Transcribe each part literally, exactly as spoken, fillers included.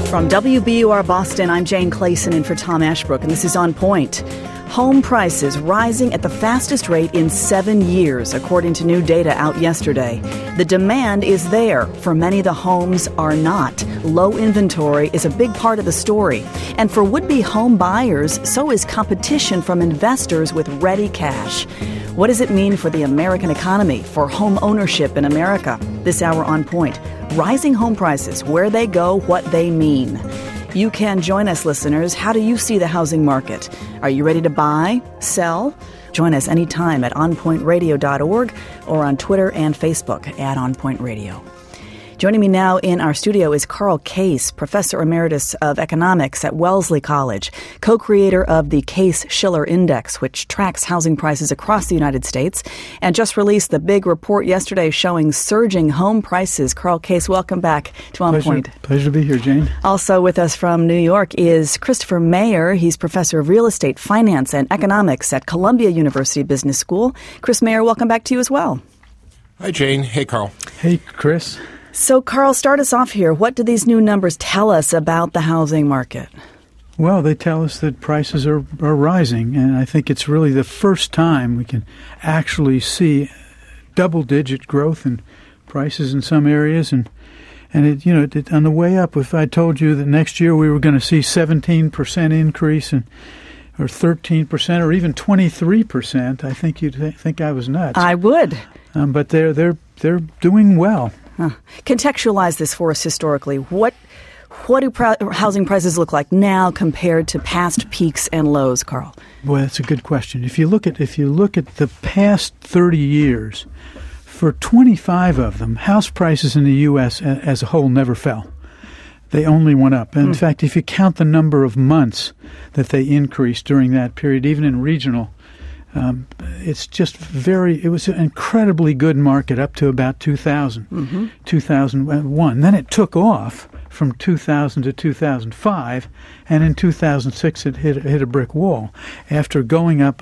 From W B U R Boston, I'm Jane Clayson in for Tom Ashbrook, and this is On Point. Home prices rising at the fastest rate in seven years, according to new data out yesterday. The demand is there. For many, the homes are not. Low inventory is a big part of the story. And for would-be home buyers, so is competition from investors with ready cash. What does it mean for the American economy, for home ownership in America? This hour On Point. Rising home prices, where they go, what they mean. You can join us, listeners. How do you see the housing market? Are you ready to buy, sell? Join us anytime at on point radio dot org or on Twitter and Facebook at On Point Radio. Joining me now in our studio is Carl Case, Professor Emeritus of Economics at Wellesley College, co-creator of the Case-Shiller Index, which tracks housing prices across the United States, and just released the big report yesterday showing surging home prices. Carl Case, welcome back to On Pleasure, Point. Pleasure to be here, Jane. Also with us from New York is Christopher Mayer. He's Professor of Real Estate Finance and Economics at Columbia University Business School. Chris Mayer, welcome back to you as well. Hi, Jane. Hey, Carl. Hey, Chris. So, Carl, start us off here. What do these new numbers tell us about the housing market? Well, they tell us that prices are, are rising, and I think it's really the first time we can actually see double-digit growth in prices in some areas. And, and it, you know, it, on the way up, if I told you that next year we were going to see seventeen percent increase and or thirteen percent or even twenty-three percent, I think you'd th- think I was nuts. I would. Um, but they're, they're, they're doing well. Huh. Contextualize this for us historically. What what do pr- housing prices look like now compared to past peaks and lows, Carl? Well, that's a good question. If you look at if you look at the past thirty years, for twenty-five of them, house prices in the U S a, as a whole never fell. They only went up. And in mm. fact, if you count the number of months that they increased during that period, even in regional, Um, it's just very, it was an incredibly good market up to about two thousand, mm-hmm. two thousand one. Then it took off from two thousand to two thousand five, and in two thousand six it hit, hit a brick wall after going up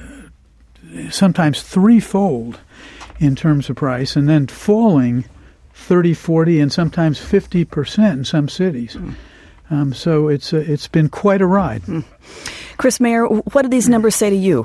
uh, sometimes threefold in terms of price and then falling thirty, forty, and sometimes fifty percent in some cities. Mm. Um, so it's, uh, it's been quite a ride. Mm. Chris Mayer, what do these numbers say to you?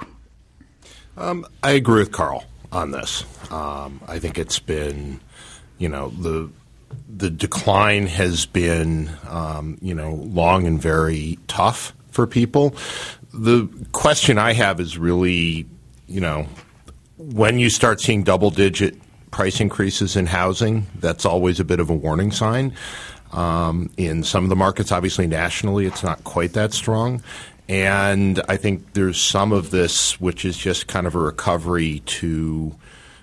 Um, I agree with Carl on this. Um, I think it's been, you know, the the decline has been, um, you know, long and very tough for people. The question I have is really, you know, when you start seeing double-digit price increases in housing, that's always a bit of a warning sign. Um, in some of the markets, obviously nationally, it's not quite that strong. And I think there's some of this which is just kind of a recovery to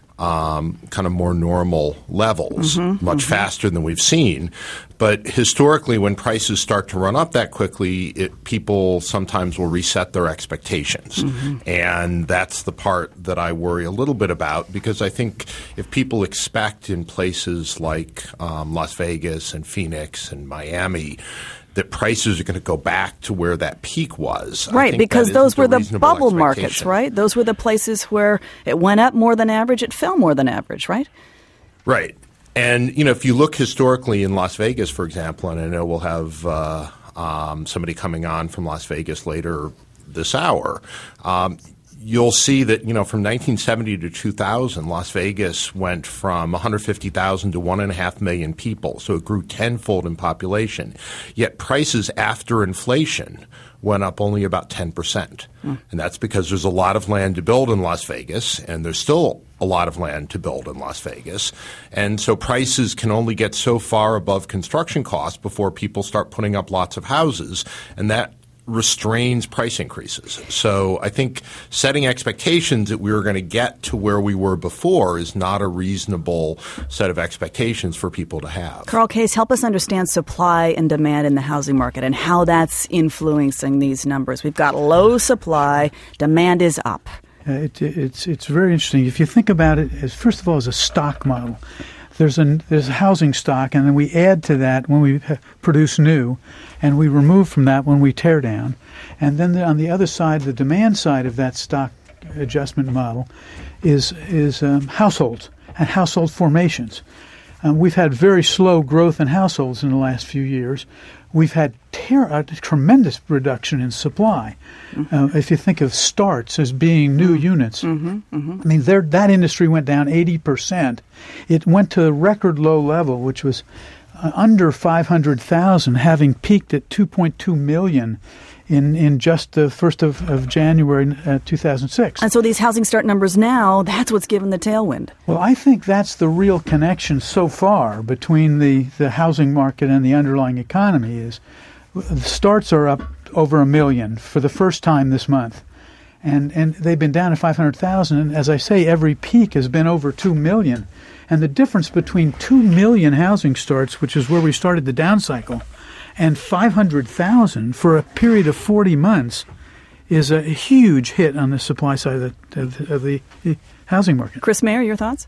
um, kind of more normal levels, mm-hmm, much mm-hmm. faster than we've seen. But historically, when prices start to run up that quickly, it, people sometimes will reset their expectations. Mm-hmm. And that's the part that I worry a little bit about, because I think if people expect in places like um, Las Vegas and Phoenix and Miami that prices are going to go back to where that peak was. Right, because those were the bubble markets, right? Those were the places where it went up more than average, it fell more than average, right? Right. And, you know, if you look historically in Las Vegas, for example, and I know we'll have uh, um, somebody coming on from Las Vegas later this hour, um, you'll see that, you know, from nineteen seventy to two thousand, Las Vegas went from one hundred fifty thousand to one and a half million people. So it grew tenfold in population. Yet prices after inflation went up only about ten percent. Mm. And that's because there's a lot of land to build in Las Vegas, and there's still a lot of land to build in Las Vegas. And so prices can only get so far above construction costs before people start putting up lots of houses. And that restrains price increases. So I think setting expectations that we were going to get to where we were before is not a reasonable set of expectations for people to have. Carl Case, help us understand supply and demand in the housing market and how that's influencing these numbers. We've got low supply, demand is up. Uh, it, it's it's very interesting. If you think about it, as first of all, as a stock model, there's a there's a housing stock, and then we add to that when we produce new, and we remove from that when we tear down, and then the, on the other side, the demand side of that stock adjustment model is is um, households and household formations. Um, we've had very slow growth in households in the last few years. We've had ter- a tremendous reduction in supply. Mm-hmm. Uh, if you think of starts as being new mm-hmm. units, mm-hmm. Mm-hmm. I mean, that industry went down eighty percent. It went to a record low level, which was uh, under five hundred thousand, having peaked at two point two million in, in just the first of, of January uh, two thousand six. And so these housing start numbers now, that's what's given the tailwind. Well, I think that's the real connection so far between the, the housing market and the underlying economy is the starts are up over a million for the first time this month. And and they've been down to five hundred thousand. And as I say, every peak has been over two million. And the difference between two million housing starts, which is where we started the down cycle, and five hundred thousand for a period of forty months is a huge hit on the supply side of the, of the, of the housing market. Chris Mayer, your thoughts?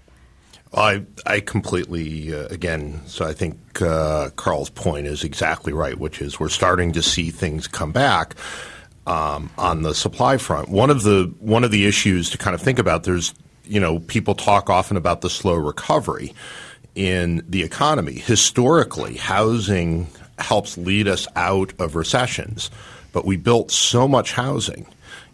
I I completely, uh, again, so I think uh, Carl's point is exactly right, which is we're starting to see things come back um, on the supply front. One of the one of the issues to kind of think about, there's, you know, people talk often about the slow recovery in the economy. Historically, housing helps lead us out of recessions, but we built so much housing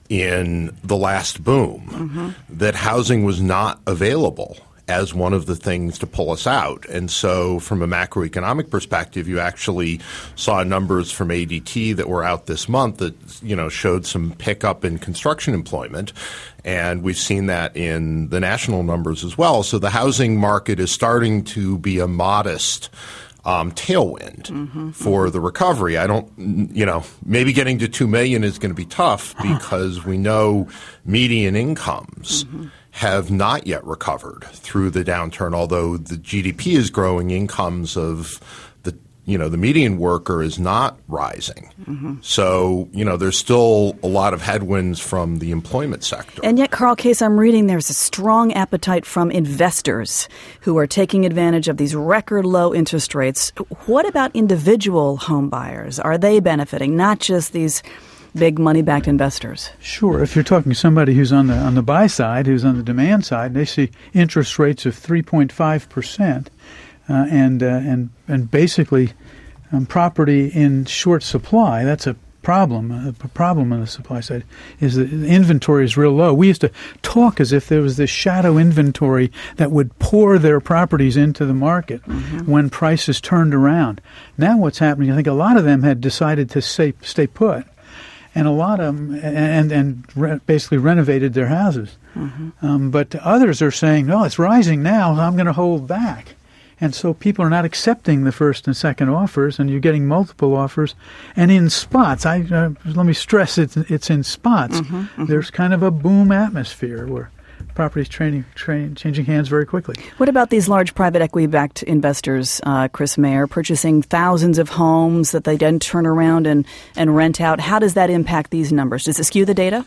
in the last boom mm-hmm. that housing was not available as one of the things to pull us out. And so from a macroeconomic perspective, you actually saw numbers from A D T that were out this month that, you know, showed some pickup in construction employment. And we've seen that in the national numbers as well. So the housing market is starting to be a modest Um, tailwind mm-hmm, for mm-hmm. the recovery. I don't, you know, maybe getting to two million is going to be tough because we know median incomes mm-hmm. have not yet recovered through the downturn. Although the G D P is growing, incomes of the, you know, the median worker is not rising. Mm-hmm. So, you know, there's still a lot of headwinds from the employment sector. And yet, Carl Case, I'm reading there's a strong appetite from investors who are taking advantage of these record low interest rates. What about individual home buyers? Are they benefiting, not just these big money-backed investors? Sure. If you're talking to somebody who's on the on the buy side, who's on the demand side, they see interest rates of three point five percent. Uh, and, uh, and and basically um, property in short supply, that's a problem. A problem on the supply side is that the inventory is real low. We used to talk as if there was this shadow inventory that would pour their properties into the market mm-hmm. when prices turned around. Now what's happening, I think a lot of them had decided to stay, stay put, and a lot of them and, and re- basically renovated their houses. Mm-hmm. Um, but others are saying, no, it's rising now, I'm going to hold back. And so people are not accepting the first and second offers, and you're getting multiple offers. And in spots, I uh, let me stress it's, it's in spots. Mm-hmm, mm-hmm. There's kind of a boom atmosphere where property is training, train, changing hands very quickly. What about these large private equity-backed investors, uh, Chris Mayer, purchasing thousands of homes that they then turn around and, and rent out? How does that impact these numbers? Does it skew the data?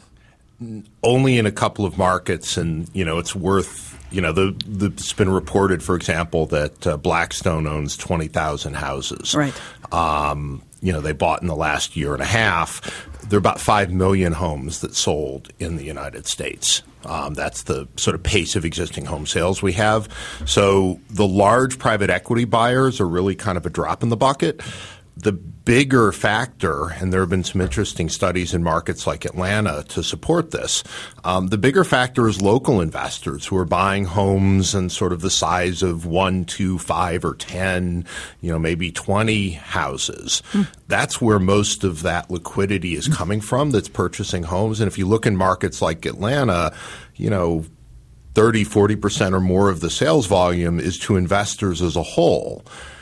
Only in a couple of markets, and, you know, it's worth – You know, the, the, it's been reported, for example, that uh, Blackstone owns twenty thousand houses. Right. Um, you know, they bought in the last year and a half. There are about five million homes that sold in the United States. Um, that's the sort of pace of existing home sales we have. So the large private equity buyers are really kind of a drop in the bucket. The bigger factor, and there have been some interesting studies in markets like Atlanta to support this, um, the bigger factor is local investors who are buying homes in sort of the size of one, two, five, or ten, you know, maybe twenty houses. Mm. That's where most of that liquidity is coming from that's purchasing homes. And if you look in markets like Atlanta, you know, thirty, forty percent or more of the sales volume is to investors as a whole.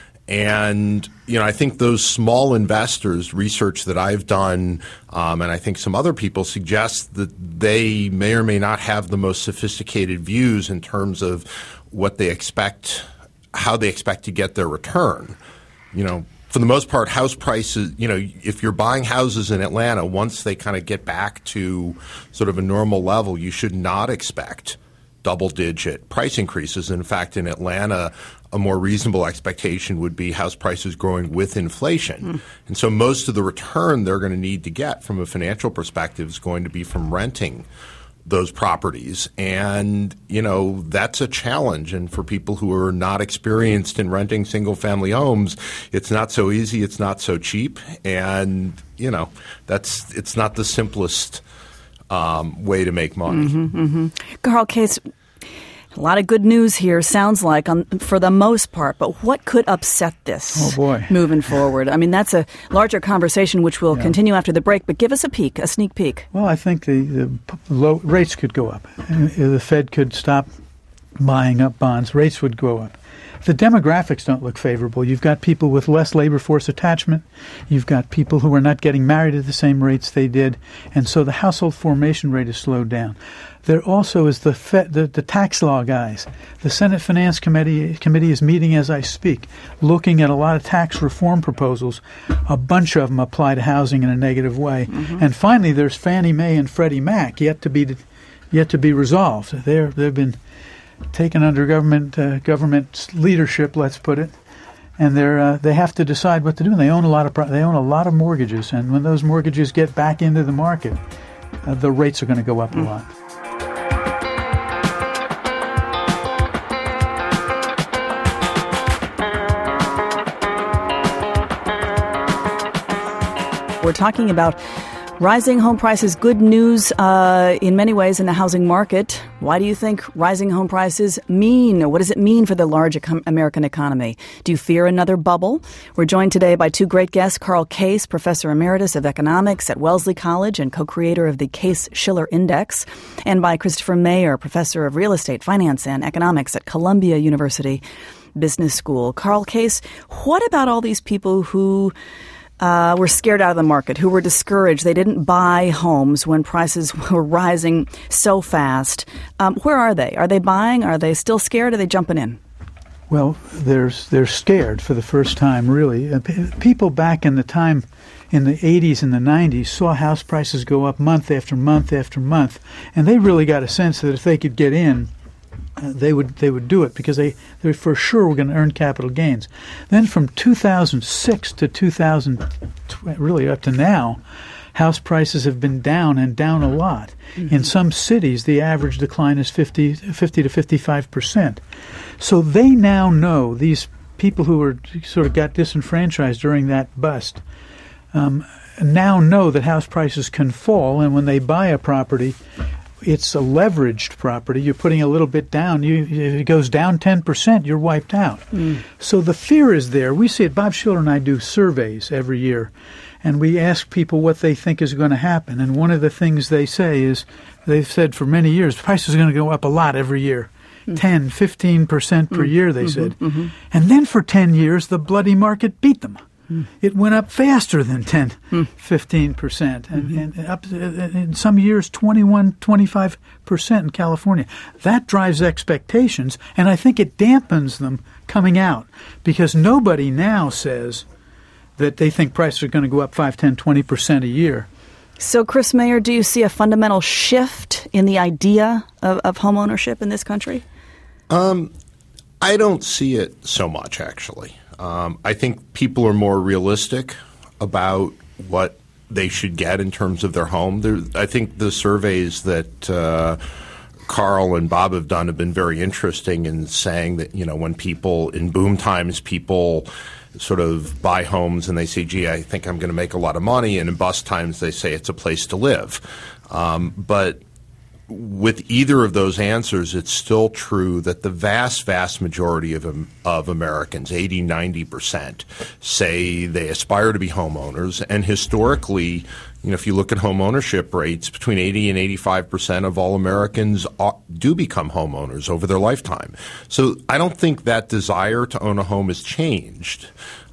And, you know, I think those small investors, research that I've done, um, and I think some other people suggest that they may or may not have the most sophisticated views in terms of what they expect, how they expect to get their return. You know, for the most part, house prices, you know, if you're buying houses in Atlanta, once they kind of get back to sort of a normal level, you should not expect double-digit price increases. In fact, in Atlanta, a more reasonable expectation would be house prices growing with inflation. Mm. And so most of the return they're going to need to get from a financial perspective is going to be from renting those properties. And, you know, that's a challenge. And for people who are not experienced in renting single-family homes, it's not so easy. It's not so cheap. And, you know, that's it's not the simplest um, way to make money. Mm-hmm, mm-hmm. Carl Case, a lot of good news here, sounds like, on, for the most part. But what could upset this oh boy. moving forward? I mean, that's a larger conversation which will yeah. continue after the break. But give us a peek, a sneak peek. Well, I think the, the low rates could go up. The Fed could stop buying up bonds. Rates would go up. The demographics don't look favorable. You've got people with less labor force attachment. You've got people who are not getting married at the same rates they did. And so the household formation rate is slowed down. There also is the, Fed, the the tax law guys. The Senate Finance Committee committee is meeting as I speak, looking at a lot of tax reform proposals. A bunch of them apply to housing in a negative way. Mm-hmm. And finally, there's Fannie Mae and Freddie Mac yet to be yet to be resolved. They're they've been taken under government uh, government leadership, let's put it, and they're uh, they have to decide what to do. And they own a lot of pro- they own a lot of mortgages, and when those mortgages get back into the market, uh, the rates are going to go up mm. a lot. We're talking about rising home prices, good news uh, in many ways in the housing market. Why do you think rising home prices mean, or what does it mean for the large econ- American economy? Do you fear another bubble? We're joined today by two great guests, Carl Case, Professor Emeritus of Economics at Wellesley College and co-creator of the Case-Shiller Index, and by Christopher Mayer, Professor of Real Estate, Finance, and Economics at Columbia University Business School. Carl Case, what about all these people who Uh, were scared out of the market, who were discouraged? They didn't buy homes when prices were rising so fast. Um, where are they? Are they buying? Are they still scared? Are they jumping in? Well, they're, they're scared for the first time, really. Uh, p- people back in the time, in the eighties and the nineties, saw house prices go up month after month after month, and they really got a sense that if they could get in, Uh, they would they would do it because they, they for sure were going to earn capital gains. Then from two thousand six to two thousand, really up to now, house prices have been down and down a lot. Mm-hmm. In some cities, the average decline is fifty, fifty to fifty-five percent. So they now know, these people who were sort of got disenfranchised during that bust, um, now know that house prices can fall, and when they buy a property, it's a leveraged property. You're putting a little bit down. You, if it goes down ten percent, you're wiped out. Mm. So the fear is there. We see it. Bob Shiller and I do surveys every year, and we ask people what they think is going to happen. And one of the things they say is, they've said for many years, prices are going to go up a lot every year. Mm. ten, fifteen percent per mm. year, they mm-hmm, said. Mm-hmm. And then for ten years, the bloody market beat them. Mm. It went up faster than ten, mm. fifteen percent, and, mm-hmm. and up in some years twenty-one, twenty-five percent in California. That drives expectations, and I think it dampens them coming out, because nobody now says that they think prices are going to go up five, ten, twenty percent a year. So, Chris Mayer, do you see a fundamental shift in the idea of, of home ownership in this country? Um, I don't see it so much, actually. Um, I think people are more realistic about what they should get in terms of their home. There, I think the surveys that uh, Carl and Bob have done have been very interesting in saying that, you know, when people in boom times, people sort of buy homes and they say, gee, I think I'm going to make a lot of money. And in bust times, they say it's a place to live. Um, but with either of those answers, it's still true that the vast, vast majority of of Americans, eighty, ninety percent, say they aspire to be homeowners. And historically, you know, if you look at home ownership rates, between eighty and eighty-five percent of all Americans are, do become homeowners over their lifetime. So I don't think that desire to own a home has changed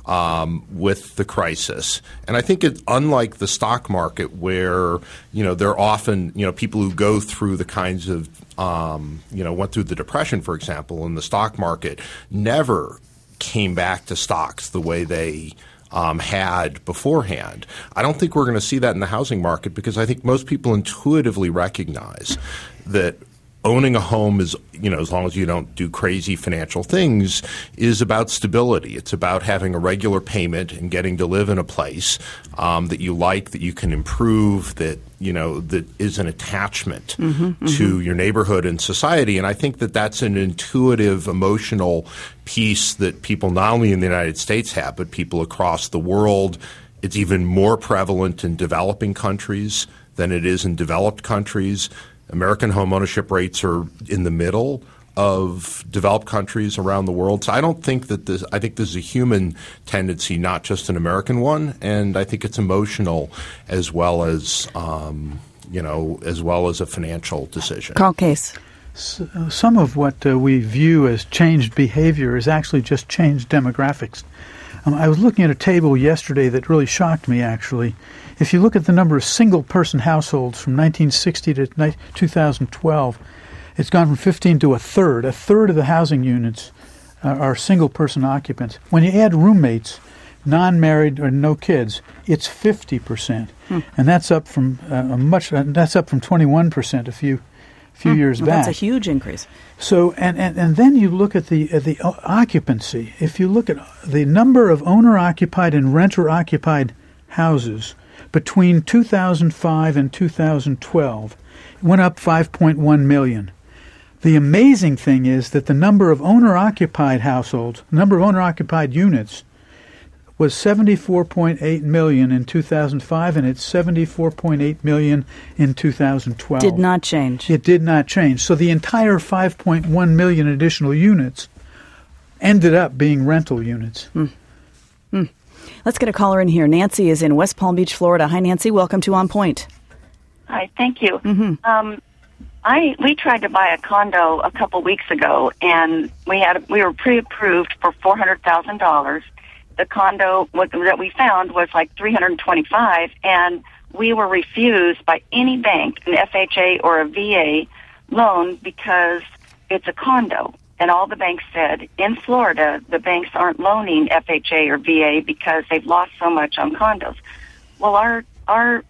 Um, with the crisis. And I think it's unlike the stock market, where, you know, they're often, you know, people who go through the kinds of, um, you know, went through the Depression, for example, in the stock market, never came back to stocks the way they um, had beforehand. I don't think we're going to see that in the housing market, because I think most people intuitively recognize that owning a home is, you know, as long as you don't do crazy financial things, is about stability. It's about having a regular payment and getting to live in a place um, that you like, that you can improve, that, you know, that is an attachment mm-hmm, to mm-hmm. your neighborhood and society. And I think that that's an intuitive, emotional piece that people not only in the United States have, but people across the world. It's even more prevalent in developing countries than it is in developed countries. American home ownership rates are in the middle of developed countries around the world. So I don't think that this – I think this is a human tendency, not just an American one. And I think it's emotional as well as, um, you know, as well as a financial decision. Carl Case. So, uh, some of what uh, we view as changed behavior is actually just changed demographics. Um, I was looking at a table yesterday that really shocked me, actually. If you look at the number of single-person households from nineteen sixty to two thousand twelve, it's gone from fifteen to a third. A third of the housing units uh, are single-person occupants. When you add roommates, non-married or no kids, it's fifty percent, hmm. and that's up from uh, a much. Uh, that's up from twenty-one percent a few few hmm. years well, back. That's a huge increase. So, and, and, and then you look at the at the occupancy. If you look at the number of owner-occupied and renter-occupied houses between two thousand five and two thousand twelve, it went up five point one million. The amazing thing is that the number of owner-occupied households, number of owner-occupied units, was seventy-four point eight million in two thousand five, and it's seventy-four point eight million in two thousand twelve. Did not change. It did not change. So the entire five point one million additional units ended up being rental units. Mm. Mm. Let's get a caller in here. Nancy is in West Palm Beach, Florida. Hi, Nancy. Welcome to On Point. Hi, thank you. Mm-hmm. Um, I we tried to buy a condo a couple weeks ago, and we had we were pre-approved for four hundred thousand dollars. The condo what, that we found was like three hundred twenty-five, and we were refused by any bank, an F H A or a V A loan, because it's a condo. And all the banks said, in Florida, the banks aren't loaning F H A or V A because they've lost so much on condos. Well, our our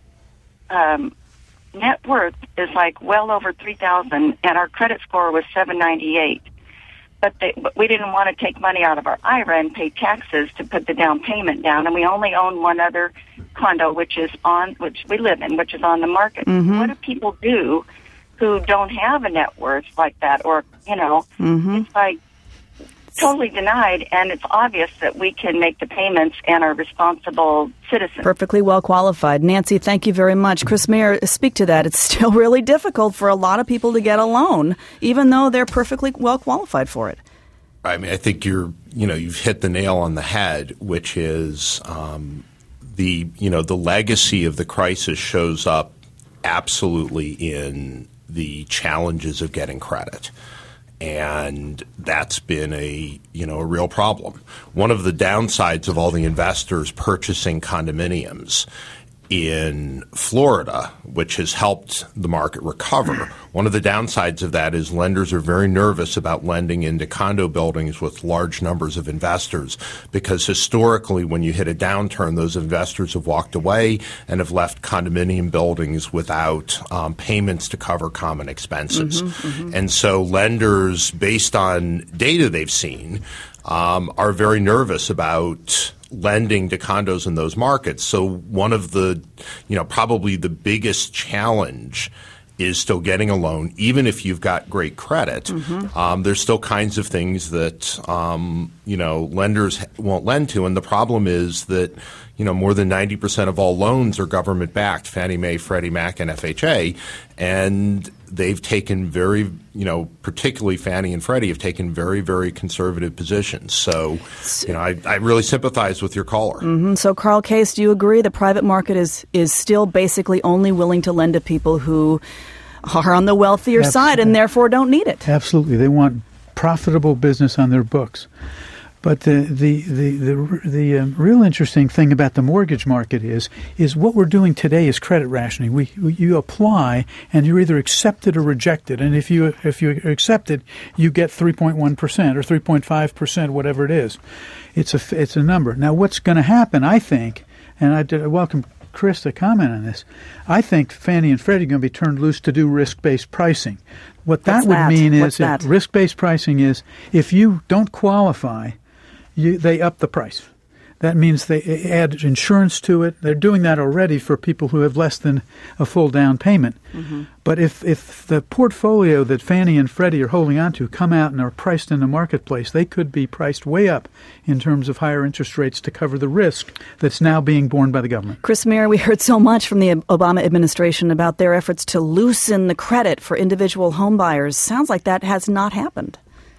um, net worth is like well over three thousand, and our credit score was seven ninety-eight. But, they, but we didn't want to take money out of our I R A and pay taxes to put the down payment down, and we only own one other condo, which is on which we live in, which is on the market. Mm-hmm. What do people do who don't have a net worth like that, or you know, mm-hmm. it's like totally denied, and it's obvious that we can make the payments and are responsible citizens. Perfectly well qualified. Nancy, thank you very much. Chris Mayer, speak to that. It's still really difficult for a lot of people to get a loan, even though they're perfectly well qualified for it. I mean, I think you're, you know, you've hit the nail on the head, which is um, the, you know, the legacy of the crisis shows up absolutely in the challenges of getting credit. And that's been a, you know, a real problem. One of the downsides of all the investors purchasing condominiums in Florida, which has helped the market recover, one of the downsides of that is lenders are very nervous about lending into condo buildings with large numbers of investors, because historically when you hit a downturn, those investors have walked away and have left condominium buildings without um, payments to cover common expenses. Mm-hmm, mm-hmm. And so lenders, based on data they've seen, um, are very nervous about lending to condos in those markets. So one of the, you know, probably the biggest challenge is still getting a loan, even if you've got great credit. Mm-hmm. Um, there's still kinds of things that, um, you know, lenders won't lend to. And the problem is that, you know, more than ninety percent of all loans are government-backed, Fannie Mae, Freddie Mac, and F H A. And they've taken very, you know, particularly Fannie and Freddie have taken very, very conservative positions. So, you know, I, I really sympathize with your caller. Mm-hmm. So, Carl Case, do you agree the private market is, is still basically only willing to lend to people who are on the wealthier Absolutely. side and therefore don't need it? Absolutely. They want profitable business on their books. But the the the the, the um, real interesting thing about the mortgage market is is what we're doing today is credit rationing. We, we you apply and you're either accepted or rejected. And if you if you accept it, you get three point one percent or three point five percent, whatever it is. It's a it's a number. Now, what's going to happen? I think, and I did, I welcome Chris to comment on this. I think Fannie and Freddie are going to be turned loose to do risk-based pricing. What that What's would that? mean What's is that? that risk-based pricing is if you don't qualify, you, they up the price. That means they add insurance to it. They're doing that already for people who have less than a full down payment. Mm-hmm. But if, if the portfolio that Fannie and Freddie are holding on to come out and are priced in the marketplace, they could be priced way up in terms of higher interest rates to cover the risk that's now being borne by the government. Chris Meyer, we heard so much from the Obama administration about their efforts to loosen the credit for individual home buyers. Sounds like that has not happened.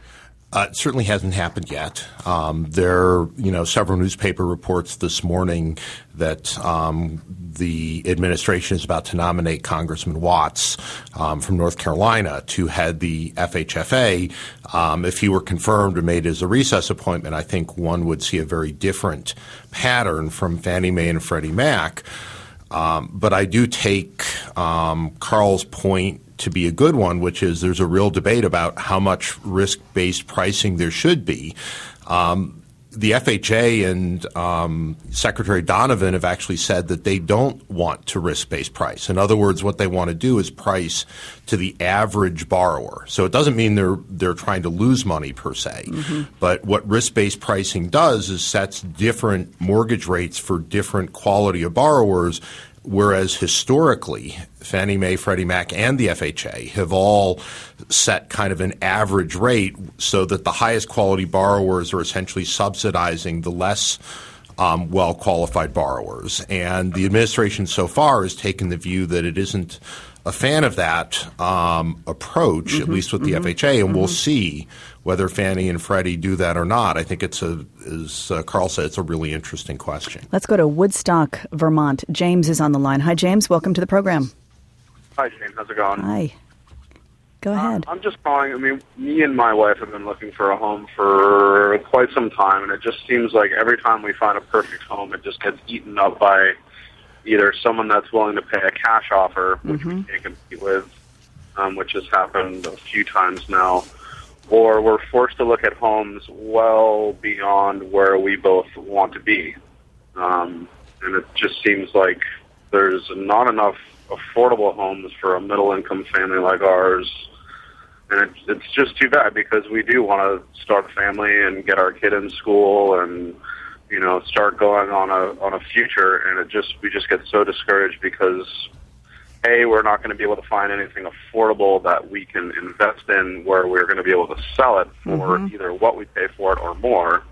Uh, it certainly hasn't happened yet. Um, there are, you know, several newspaper reports this morning that um, the administration is about to nominate Congressman Watts um, from North Carolina to head the F H F A. Um, if he were confirmed and made as a recess appointment, I think one would see a very different pattern from Fannie Mae and Freddie Mac. Um, but I do take um, Carl's point to be a good one, which is there's a real debate about how much risk-based pricing there should be. Um, the F H A and um, Secretary Donovan have actually said that they don't want to risk-based price. In other words, what they want to do is price to the average borrower. So it doesn't mean they're they're trying to lose money per se. Mm-hmm. But what risk-based pricing does is sets different mortgage rates for different quality of borrowers. Whereas historically, Fannie Mae, Freddie Mac, and the F H A have all set kind of an average rate so that the highest quality borrowers are essentially subsidizing the less um, well-qualified borrowers. And the administration so far has taken the view that it isn't a fan of that um, approach, mm-hmm, at least with the mm-hmm, F H A, and mm-hmm. we'll see whether Fannie and Freddie do that or not. I think it's a, as uh, Carl said, it's a really interesting question. Let's go to Woodstock, Vermont. James is on the line. Hi, James. Welcome to the program. Hi, James. How's it going? Hi. Go ahead. Uh, I'm just calling. I mean, me and my wife have been looking for a home for quite some time, and it just seems like every time we find a perfect home, it just gets eaten up by either someone that's willing to pay a cash offer, which mm-hmm. we can't compete with, um, which has happened a few times now, or we're forced to look at homes well beyond where we both want to be. Um, and it just seems like there's not enough affordable homes for a middle-income family like ours. And it's, it's just too bad because we do want to start a family and get our kid in school and, you know, start going on a on a future. And it just we just get so discouraged because, A, we're not going to be able to find anything affordable that we can invest in where we're going to be able to sell it for mm-hmm. either what we pay for it or more.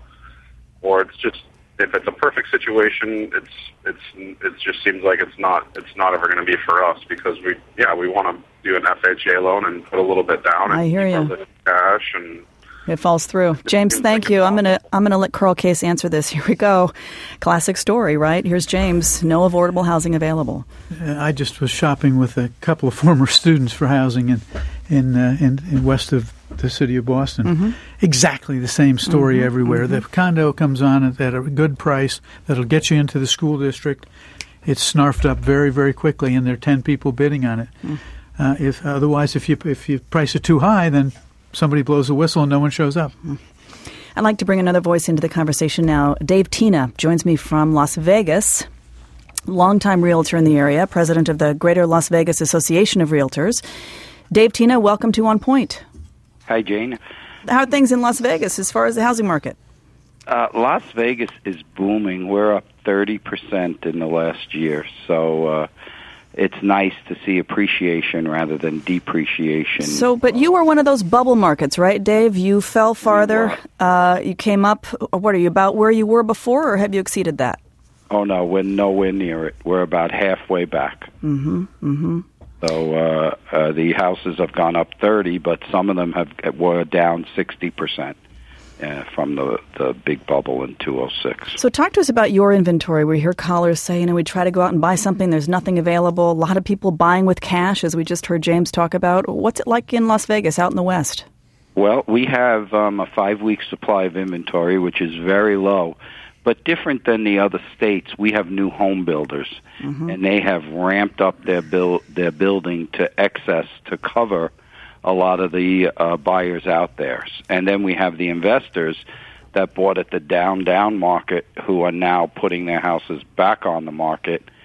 Or it's just, if it's a perfect situation, it's it's it just seems like it's not it's not ever going to be for us because we yeah we want to do an F H A loan and put a little bit down and I hear keep you. our little cash and it falls through. James, thank you. I'm gonna I'm gonna let Carl Case answer this. Here we go. Classic story, right? Here's James. No affordable housing available. Uh, I just was shopping with a couple of former students for housing in in uh, in, in west of the city of Boston. Mm-hmm. Exactly the same story mm-hmm, everywhere. Mm-hmm. The condo comes on at a good price that'll get you into the school district. It's snarfed up very, very quickly, and there are ten people bidding on it. Mm. Uh, if otherwise, if you if you price it too high, then somebody blows a whistle and no one shows up. Mm. I'd like to bring another voice into the conversation now. Dave Tina joins me from Las Vegas. Longtime realtor in the area, president of the Greater Las Vegas Association of Realtors. Dave Tina, welcome to On Point. Hi, Jane. How are things in Las Vegas as far as the housing market? Uh, Las Vegas is booming. We're up thirty percent in the last year, so uh, it's nice to see appreciation rather than depreciation. So, but you were one of those bubble markets, right, Dave? You fell farther. Uh, you came up, what are you, about where you were before, or have you exceeded that? Oh, no, we're nowhere near it. We're about halfway back. Mm-hmm, mm-hmm. So uh, uh, the houses have gone up thirty, but some of them have were down sixty percent uh, from the, the big bubble in two oh six. So talk to us about your inventory. We hear callers say, you know, we try to go out and buy something, there's nothing available. A lot of people buying with cash, as we just heard James talk about. What's it like in Las Vegas, out in the West? Well, we have um, a five-week supply of inventory, which is very low. But different than the other states, we have new home builders, mm-hmm. and they have ramped up their build, their building to excess to cover a lot of the uh, buyers out there. And then we have the investors that bought at the down, down market who are now putting their houses back on the market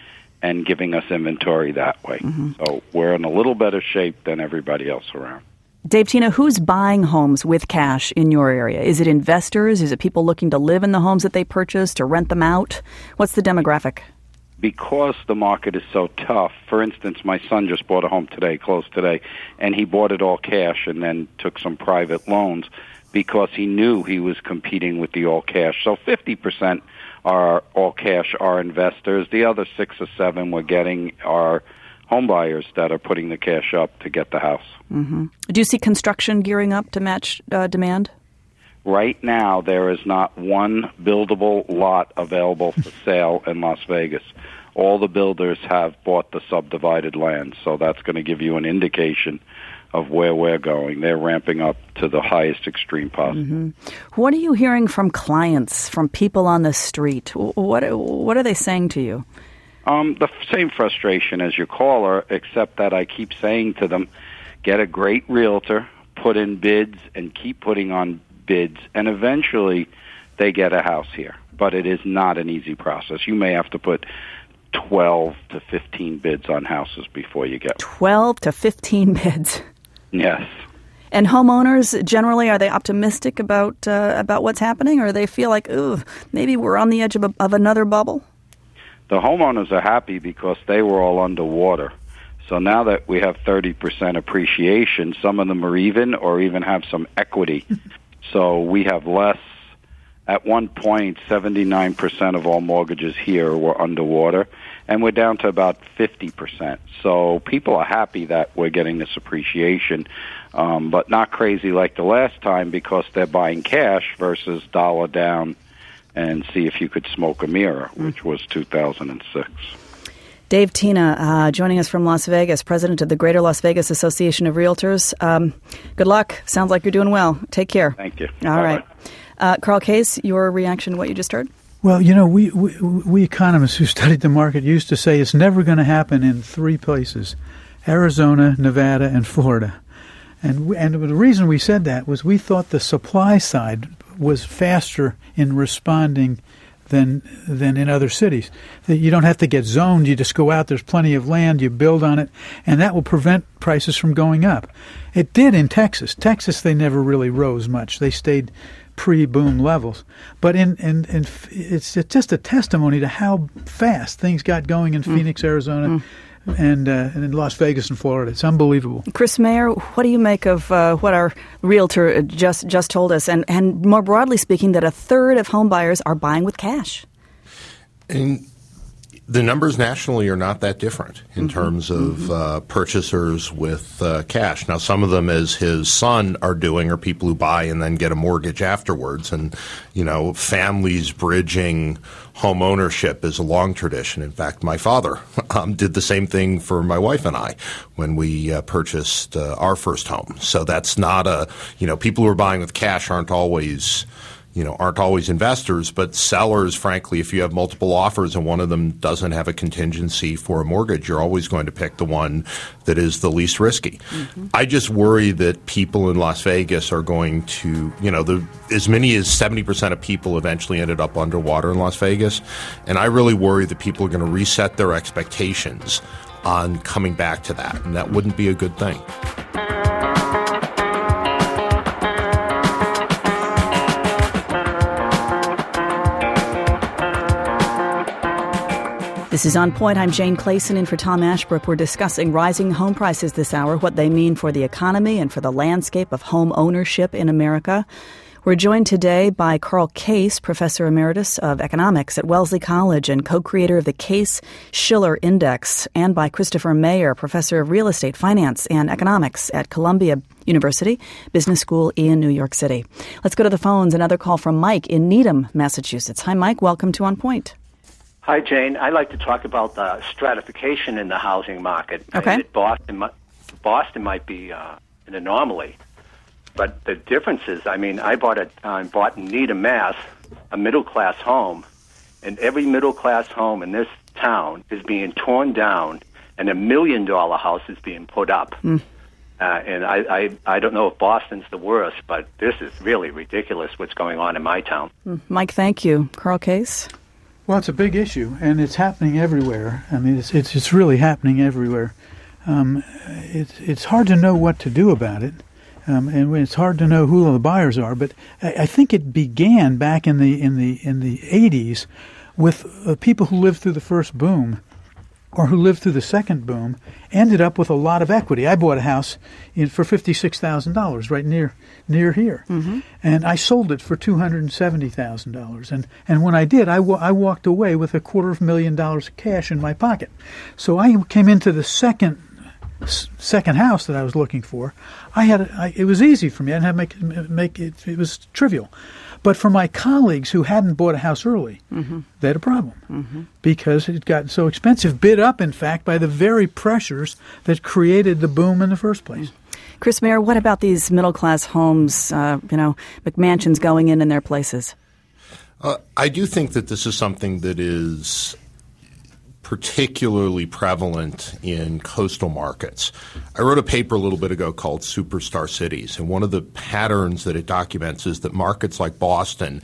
and giving us inventory that way. Mm-hmm. So we're in a little better shape than everybody else around. Dave Tina, who's buying homes with cash in your area? Is it investors? Is it people looking to live in the homes that they purchased, to rent them out? What's the demographic? Because the market is so tough, for instance, my son just bought a home today, closed today, and he bought it all cash and then took some private loans because he knew he was competing with the all cash. So fifty percent are all cash are investors. The other six or seven we're getting are home buyers that are putting the cash up to get the house. Mm-hmm. Do you see construction gearing up to match uh, demand? Right now, there is not one buildable lot available for sale in Las Vegas. All the builders have bought the subdivided land, so that's going to give you an indication of where we're going. They're ramping up to the highest extreme possible. Mm-hmm. What are you hearing from clients, from people on the street? What what are they saying to you? Um, the same frustration as your caller, except that I keep saying to them, get a great realtor, put in bids, and keep putting on bids, and eventually they get a house here. But it is not an easy process. You may have to put twelve to fifteen bids on houses before you get one. twelve to fifteen bids. Yes. And homeowners, generally, are they optimistic about uh, about what's happening, or they feel like, ooh, maybe we're on the edge of, a, of another bubble? The homeowners are happy because they were all underwater. So now that we have thirty percent appreciation, some of them are even or even have some equity. So we have less. At one point, seventy-nine percent of all mortgages here were underwater, and we're down to about fifty percent. So people are happy that we're getting this appreciation, um, but not crazy like the last time because they're buying cash versus dollar down and see if you could smoke a mirror, which was two thousand six. Dave Tina, uh, joining us from Las Vegas, president of the Greater Las Vegas Association of Realtors. Um, good luck. Sounds like you're doing well. Take care. Thank you. All Bye-bye. right. Uh, Carl Case, your reaction to what you just heard? Well, you know, we, we, we economists who studied the market used to say it's never going to happen in three places, Arizona, Nevada, and Florida. And we, and the reason we said that was we thought the supply side was faster in responding than than in other cities. That you don't have to get zoned. You just go out. There's plenty of land. You build on it, and that will prevent prices from going up. It did in Texas. Texas, they never really rose much. They stayed pre-boom levels. But in, in, in it's, it's just a testimony to how fast things got going in mm. Phoenix, Arizona, mm. and, uh, and in Las Vegas and Florida. It's unbelievable. Chris Mayer, what do you make of uh, what our realtor just just told us? And, and more broadly speaking, that a third of home buyers are buying with cash. And the numbers nationally are not that different in mm-hmm. terms of mm-hmm. uh, purchasers with uh, cash. Now, some of them, as his son, are doing are people who buy and then get a mortgage afterwards. And, you know, families bridging home ownership is a long tradition. In fact, my father um, did the same thing for my wife and I when we uh, purchased uh, our first home. So that's not a, you know, people who are buying with cash aren't always you know, aren't always investors, but sellers, frankly, if you have multiple offers and one of them doesn't have a contingency for a mortgage, you're always going to pick the one that is the least risky. Mm-hmm. I just worry that people in Las Vegas are going to, you know, the, as many as seventy percent of people eventually ended up underwater in Las Vegas. And I really worry that people are going to reset their expectations on coming back to that. And that wouldn't be a good thing. This is On Point. I'm Jane Clayson in for Tom Ashbrook. We're discussing rising home prices this hour, what they mean for the economy and for the landscape of home ownership in America. We're joined today by Carl Case, Professor Emeritus of Economics at Wellesley College and co-creator of the Case-Shiller Index, and by Christopher Mayer, Professor of Real Estate Finance and Economics at Columbia University Business School in New York City. Let's go to the phones. Another call from Mike in Needham, Massachusetts. Hi, Mike. Welcome to On Point. Hi, Jane. I'd like to talk about the stratification in the housing market. Okay. I, Boston, Boston might be uh, an anomaly, but the difference is, I mean, I bought a uh, bought in Needham, Mass, a middle-class home, and every middle-class home in this town is being torn down, and a million-dollar house is being put up. Mm. Uh, and I, I, I don't know if Boston's the worst, but this is really ridiculous what's going on in my town. Mm. Mike, thank you. Carl Case? Well, it's a big issue, and it's happening everywhere. I mean, it's it's, it's really happening everywhere. Um, it's it's hard to know what to do about it, um, and it's hard to know who the buyers are. But I, I think it began back in the in the in the eighties with uh, people who lived through the first boom, or who lived through the second boom, ended up with a lot of equity. I bought a house in, for fifty-six thousand dollars right near near here, mm-hmm. and I sold it for two hundred seventy thousand dollars. And and when I did, I, wa- I walked away with a quarter of a million dollars of cash in my pocket. So I came into the second second house that I was looking for. I had I, it was easy for me. I didn't have to make make it. It was trivial. But for my colleagues who hadn't bought a house early, mm-hmm. they had a problem mm-hmm. because it got so expensive, bid up, in fact, by the very pressures that created the boom in the first place. Chris Mayer, what about these middle-class homes, uh, you know, McMansions going in in their places? Uh, I do think that this is something that is particularly prevalent in coastal markets. I wrote a paper a little bit ago called Superstar Cities, and one of the patterns that it documents is that markets like Boston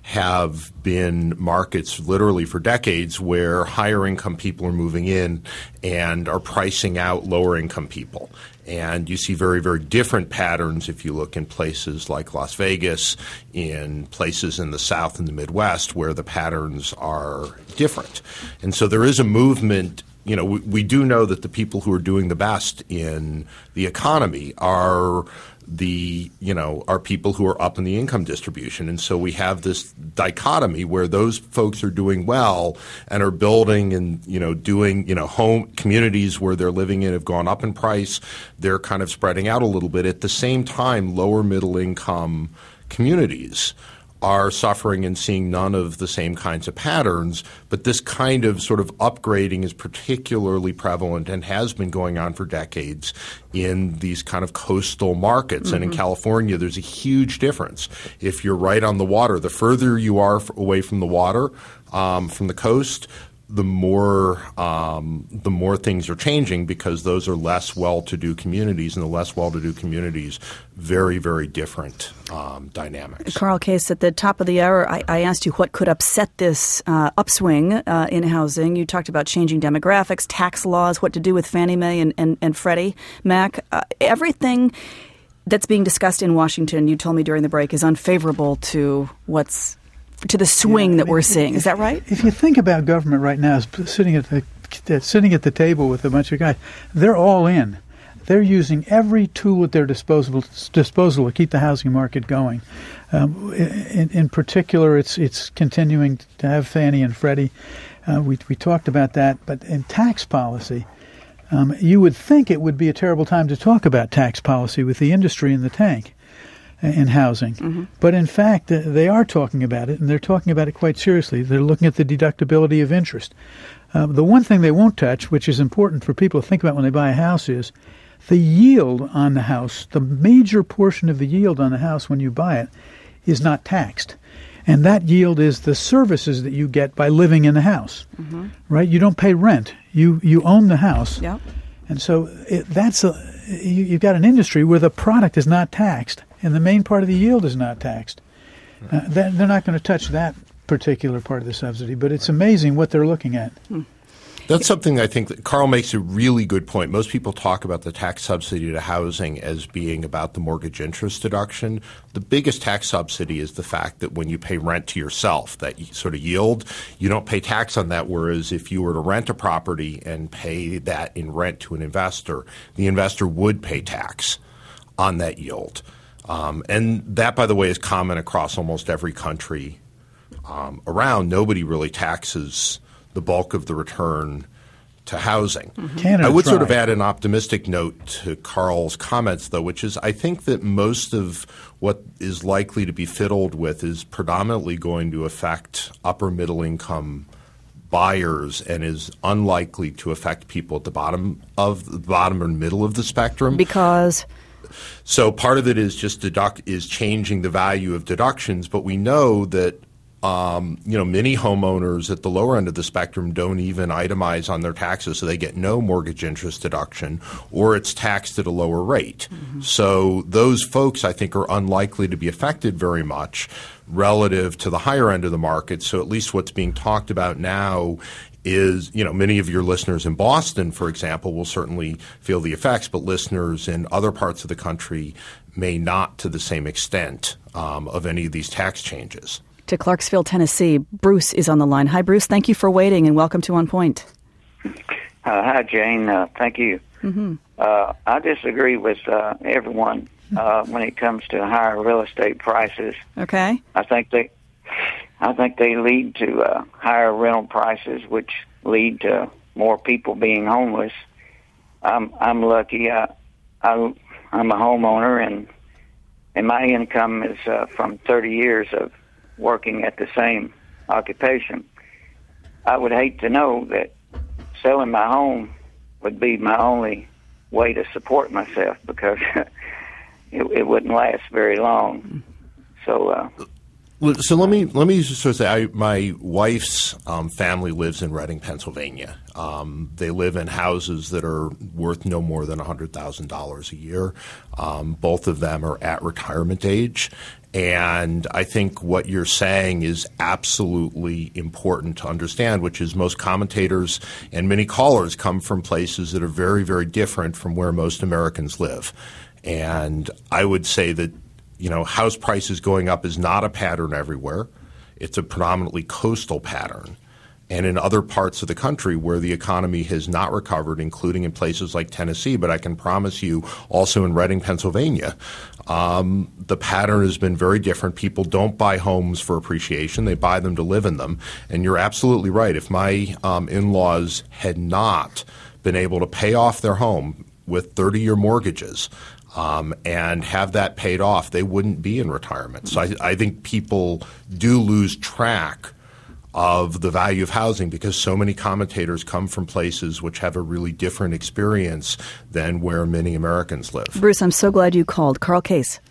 have been markets literally for decades where higher income people are moving in and are pricing out lower income people. And you see very, very different patterns if you look in places like Las Vegas, in places in the South and the Midwest where the patterns are different. And so there is a movement. You know, we, we do know that the people who are doing the best in the economy are the, you know, are people who are up in the income distribution. And so we have this dichotomy where those folks are doing well and are building and, you know, doing, you know, home communities where they're living in have gone up in price. They're kind of spreading out a little bit. At the same time, lower middle income communities are suffering and seeing none of the same kinds of patterns, but this kind of sort of upgrading is particularly prevalent and has been going on for decades in these kind of coastal markets. Mm-hmm. And in California, there's a huge difference. If you're right on the water, the further you are f- away from the water, um, from the coast, the more um, the more things are changing because those are less well-to-do communities, and the less well-to-do communities, very, very different um, dynamics. Carl Case, at the top of the hour, I, I asked you what could upset this uh, upswing uh, in housing. You talked about changing demographics, tax laws, what to do with Fannie Mae and, and, and Freddie Mac. Uh, everything that's being discussed in Washington, you told me during the break, is unfavorable to what's to the swing yeah, that I mean, we're seeing. Is that right? If you think about government right now, sitting at the sitting at the table with a bunch of guys, they're all in. They're using every tool at their disposal disposal to keep the housing market going. Um, in, in particular, it's it's continuing to have Fannie and Freddie. Uh, we we talked about that, but in tax policy, um, you would think it would be a terrible time to talk about tax policy with the industry in the tank in housing. Mm-hmm. But in fact, uh, they are talking about it, and they're talking about it quite seriously. They're looking at the deductibility of interest. Uh, the one thing they won't touch, which is important for people to think about when they buy a house, is the yield on the house. The major portion of the yield on the house when you buy it is not taxed. And that yield is the services that you get by living in the house, mm-hmm. right? You don't pay rent. You you own the house. Yep. And so it, that's a, you, you've got an industry where the product is not taxed, and the main part of the yield is not taxed. Uh, that, they're not going to touch that particular part of the subsidy, but it's amazing what they're looking at. Hmm. That's something I think that Carl makes a really good point. Most people talk about the tax subsidy to housing as being about the mortgage interest deduction. The biggest tax subsidy is the fact that when you pay rent to yourself, that sort of yield, you don't pay tax on that, whereas if you were to rent a property and pay that in rent to an investor, the investor would pay tax on that yield. Um, and that, by the way, is common across almost every country um, around. Nobody really taxes the bulk of the return to housing. Mm-hmm. I would tried. sort of add an optimistic note to Carl's comments, though, which is I think that most of what is likely to be fiddled with is predominantly going to affect upper middle income buyers and is unlikely to affect people at the bottom of the bottom or middle of the spectrum. Because So part of it is just deduct is changing the value of deductions, but we know that Um, you know, many homeowners at the lower end of the spectrum don't even itemize on their taxes, so they get no mortgage interest deduction, or it's taxed at a lower rate. Mm-hmm. So those folks, I think, are unlikely to be affected very much. relative to the higher end of the market. So at least what's being talked about now is, you know, many of your listeners in Boston, for example, will certainly feel the effects, but listeners in other parts of the country may not to the same extent um, of any of these tax changes. To Clarksville, Tennessee, Bruce is on the line. Hi, Bruce. Thank you for waiting, and welcome to On Point. Uh, hi, Jane. Uh, thank you. Mm-hmm. Uh, I disagree with uh, everyone uh, when it comes to higher real estate prices. Okay. I think they, I think they lead to uh, higher rental prices, which lead to more people being homeless. I'm I'm lucky. I, I I'm a homeowner, and and my income is uh, from thirty years of working at the same occupation. I would hate to know that selling my home would be my only way to support myself, because it, it wouldn't last very long. So, uh, so let me let me just sort of say, I, my wife's um, family lives in Reading, Pennsylvania. Um, they live in houses that are worth no more than one hundred thousand dollars a year. Um, both of them are at retirement age. And I think what you're saying is absolutely important to understand, which is most commentators and many callers come from places that are very, very different from where most Americans live. And I would say that, you know, house prices going up is not a pattern everywhere. It's a predominantly coastal pattern. And in other parts of the country where the economy has not recovered, including in places like Tennessee, but I can promise you also in Reading, Pennsylvania, um, the pattern has been very different. People don't buy homes for appreciation. They buy them to live in them. And you're absolutely right. If my um, in-laws had not been able to pay off their home with thirty-year mortgages um, and have that paid off, they wouldn't be in retirement. So I, I think people do lose track of the value of housing because so many commentators come from places which have a really different experience than where many Americans live. Bruce, I'm so glad you called. Carl Case.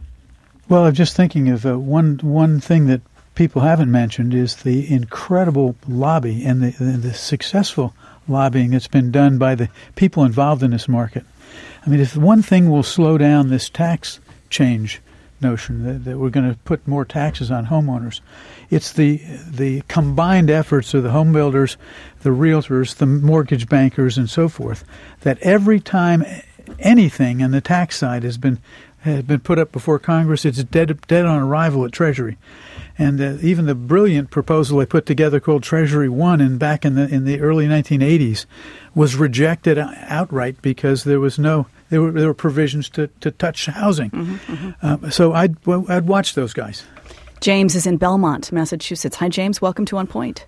Well, I'm just thinking of uh, one one thing that people haven't mentioned is the incredible lobby and the, the, the successful lobbying that's been done by the people involved in this market. I mean, if one thing will slow down this tax change notion that, that we're going to put more taxes on homeowners, it's the the combined efforts of the home builders, the realtors, the mortgage bankers, and so forth, that every time anything on the tax side has been has been put up before Congress, it's dead dead on arrival at Treasury. And uh, even the brilliant proposal they put together called Treasury One in back in the in the early nineteen eighties was rejected outright because there was no there were there were provisions to, to touch housing. Mm-hmm, mm-hmm. Uh, so I'd well, I'd watch those guys. James is in Belmont, Massachusetts. Hi, James. Welcome to On Point.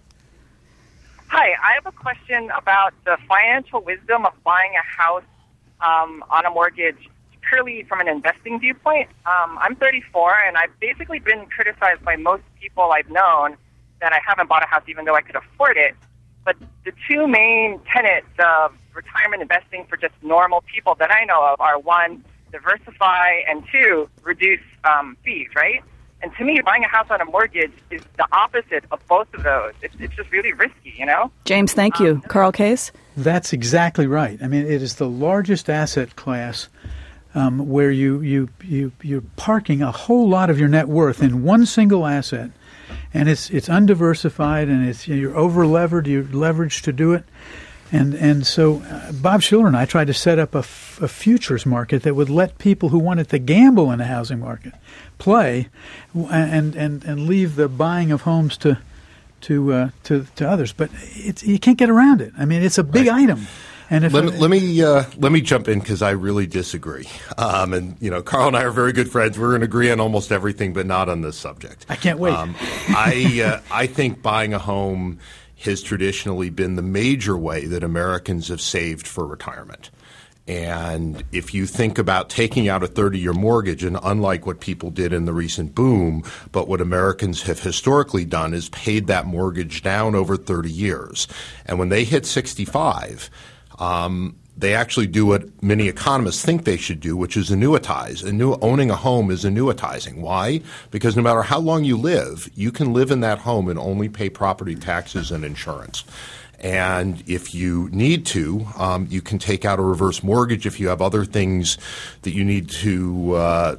Hi. I have a question about the financial wisdom of buying a house um, on a mortgage purely from an investing viewpoint. Um, I'm thirty-four, and I've basically been criticized by most people I've known that I haven't bought a house even though I could afford it. But the two main tenets of retirement investing for just normal people that I know of are, one, diversify, and two, reduce um, fees, right? And to me, buying a house on a mortgage is the opposite of both of those. It's, it's just really risky, you know? James, thank you. Um, Carl Case? That's exactly right. I mean, it is the largest asset class um, where you, you, you, you're parking a whole lot of your net worth in one single asset. And it's it's undiversified, and it's you're over-levered, you're leveraged to do it. And and so uh, Bob Schiller and I tried to set up a, f- a futures market that would let people who wanted to gamble in the housing market play and and, and leave the buying of homes to to uh, to, to others. But it's, you can't get around it. I mean, it's a big right. item. And if let, I, me, let me uh, let me jump in because I really disagree. Um, and you know, Carl and I are very good friends. We're going to agree on almost everything, but not on this subject. I can't wait. Um, I uh, I think buying a home has traditionally been the major way that Americans have saved for retirement. And if you think about taking out a thirty-year mortgage, and unlike what people did in the recent boom, but what Americans have historically done is paid that mortgage down over thirty years. And when they hit sixty-five, um, they actually do what many economists think they should do, which is annuitize. Annu- owning a home is annuitizing. Why? Because no matter how long you live, you can live in that home and only pay property taxes and insurance. And if you need to, um, you can take out a reverse mortgage if you have other things that you need to uh,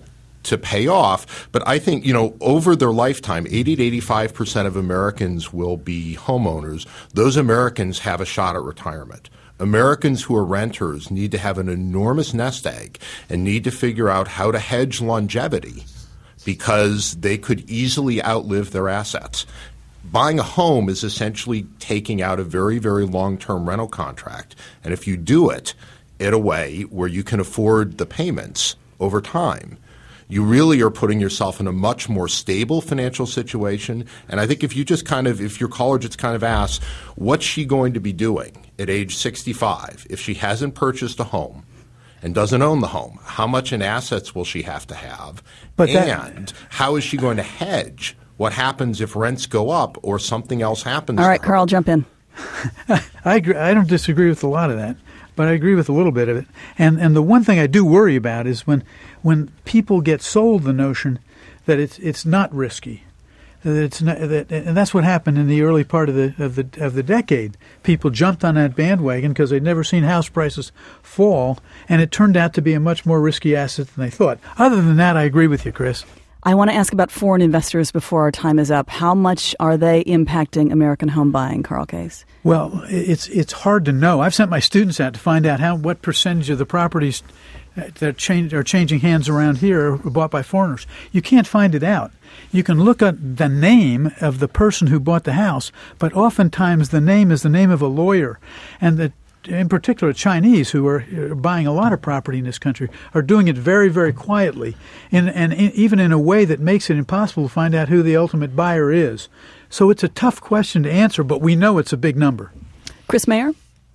to pay off. But I think, you know, over their lifetime, eighty to eighty-five percent of Americans will be homeowners. Those Americans have a shot at retirement. Americans who are renters need to have an enormous nest egg and need to figure out how to hedge longevity because they could easily outlive their assets. Buying a home is essentially taking out a very, very long-term rental contract. And if you do it in a way where you can afford the payments over time, you really are putting yourself in a much more stable financial situation. And I think if you just kind of, if your caller just kind of asks, what's she going to be doing at age sixty-five if she hasn't purchased a home and doesn't own the home? How much in assets will she have to have? But and that, how is she going to hedge what happens if rents go up or something else happens? All right, to her? Carl, jump in. I agree. I don't disagree with a lot of that, but I agree with a little bit of it. And and the one thing I do worry about is when when people get sold the notion that it's it's not risky. That it's not, that, and that's what happened in the early part of the of the of the decade. People jumped on that bandwagon because they'd never seen house prices fall, and it turned out to be a much more risky asset than they thought. Other than that, I agree with you, Chris. I want to ask about foreign investors before our time is up. How much are they impacting American home buying, Carl Case? Well, it's it's hard to know. I've sent my students out to find out how what percentage of the properties that change, are changing hands around here are bought by foreigners. You can't find it out. You can look at the name of the person who bought the house, but oftentimes the name is the name of a lawyer. And the, in particular, Chinese, who are buying a lot of property in this country, are doing it very, very quietly, in, and in, even in a way that makes it impossible to find out who the ultimate buyer is. So it's a tough question to answer, but we know it's a big number. Chris Mayer?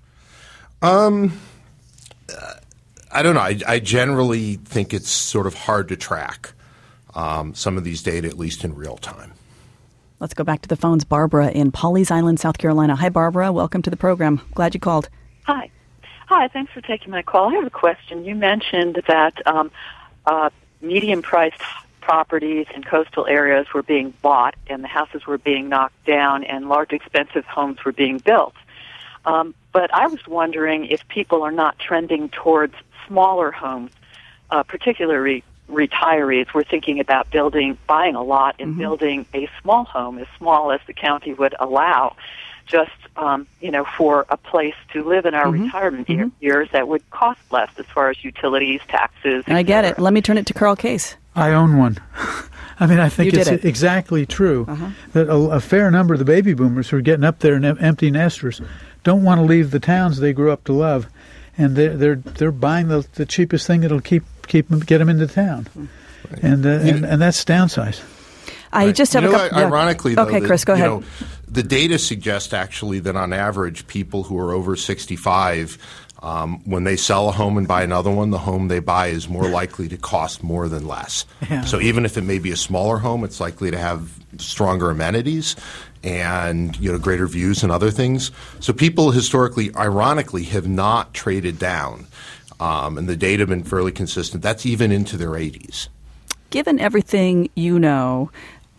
Um, uh, I don't know. I, I generally think it's sort of hard to track um, some of these data, at least in real time. Let's go back to the phones. Barbara in Pawleys Island, South Carolina. Hi, Barbara. Welcome to the program. Glad you called. Hi. Hi, thanks for taking my call. I have a question. You mentioned that um, uh, medium-priced properties in coastal areas were being bought and the houses were being knocked down and large, expensive homes were being built. Um, but I was wondering if people are not trending towards smaller homes, uh, particularly retirees. We're thinking about building, buying a lot and mm-hmm. building a small home, as small as the county would allow, just, um, you know, for a place to live in our mm-hmm. retirement mm-hmm. years that would cost less as far as utilities, taxes. I get it. Let me turn it to Carl Case. I own one. I mean, I think you it's it. exactly true uh-huh. that a, a fair number of the baby boomers who are getting up there and empty nesters don't want to leave the towns they grew up to love, and they're they're they're buying the the cheapest thing that'll keep keep them, get them into town, right. and, uh, and and that's downsize. I right. just have you a know, couple. Ironically, yeah. though, okay, that, Chris, go you ahead. Know, the data suggests actually that on average, people who are over sixty-five, um, when they sell a home and buy another one, the home they buy is more likely to cost more than less. Yeah. So even if it may be a smaller home, it's likely to have stronger amenities and, you know, greater views and other things. So people historically, ironically, have not traded down, um, and the data have been fairly consistent. That's even into their eighties. Given everything you know,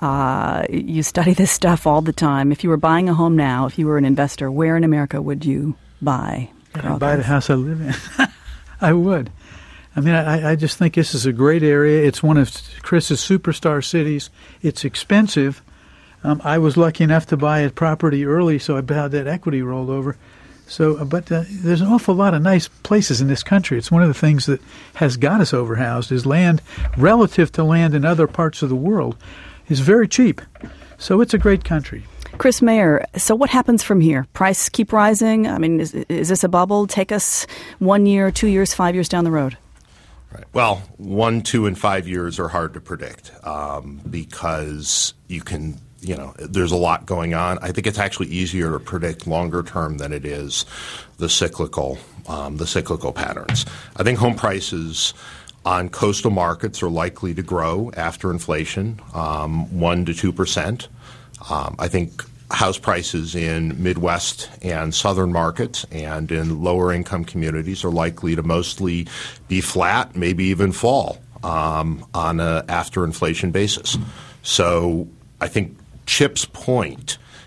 uh, you study this stuff all the time. If you were buying a home now, if you were an investor, where in America would you buy? I'd buy the house I live in. I would. I mean, I, I just think this is a great area. It's one of Chris's superstar cities. It's expensive. Um, I was lucky enough to buy a property early, so I had that equity rolled over. So, but uh, there's an awful lot of nice places in this country. It's one of the things that has got us overhoused is land relative to land in other parts of the world is very cheap. So it's a great country. Chris Mayer, so what happens from here? Price keep rising? I mean, is, is this a bubble? Take us one year, two years, five years down the road? Right. Well, one, two, and five years are hard to predict um, because you can, you know, there's a lot going on. I think it's actually easier to predict longer term than it is the cyclical, um, the cyclical patterns. I think home prices on coastal markets are likely to grow after inflation, um, one to two percent. Um, I think house prices in Midwest and Southern markets and in lower income communities are likely to mostly be flat, maybe even fall um, on a after inflation basis. So I think Chip's point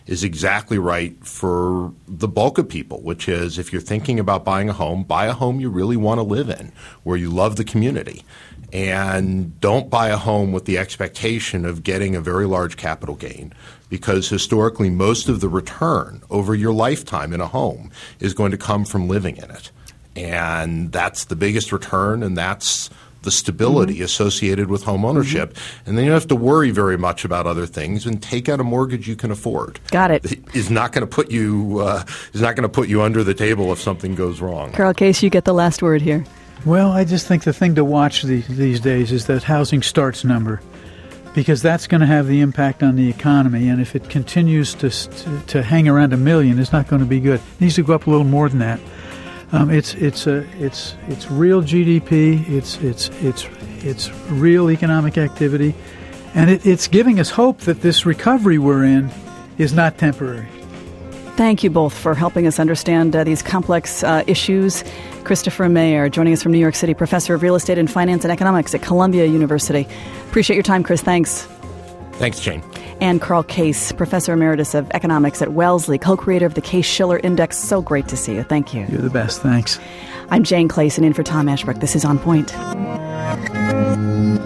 is exactly right for the bulk of people, which is if you're thinking about buying a home, buy a home you really want to live in, where you love the community. And don't buy a home with the expectation of getting a very large capital gain, because historically most of the return over your lifetime in a home is going to come from living in it. And that's the biggest return, and that's the stability mm-hmm. associated with home ownership. Mm-hmm. And then you don't have to worry very much about other things, and take out a mortgage you can afford. Got it. Is not going to put you uh, is not going to put you under the table if something goes wrong. Carl Case, you get the last word here. Well, I just think the thing to watch the, these days is that housing starts number, because that's going to have the impact on the economy. And if it continues to, to to hang around a million, it's not going to be good. It needs to go up a little more than that. Um, it's it's a it's it's real G D P. It's it's it's it's real economic activity, and it, it's giving us hope that this recovery we're in is not temporary. Thank you both for helping us understand uh, these complex uh, issues. Christopher Mayer, joining us from New York City, professor of real estate and finance and economics at Columbia University. Appreciate your time, Chris. Thanks. Thanks, Jane. And Carl Case, professor emeritus of economics at Wellesley, co-creator of the Case-Shiller Index. So great to see you. Thank you. You're the best. Thanks. I'm Jane Clayson, in for Tom Ashbrook. This is On Point.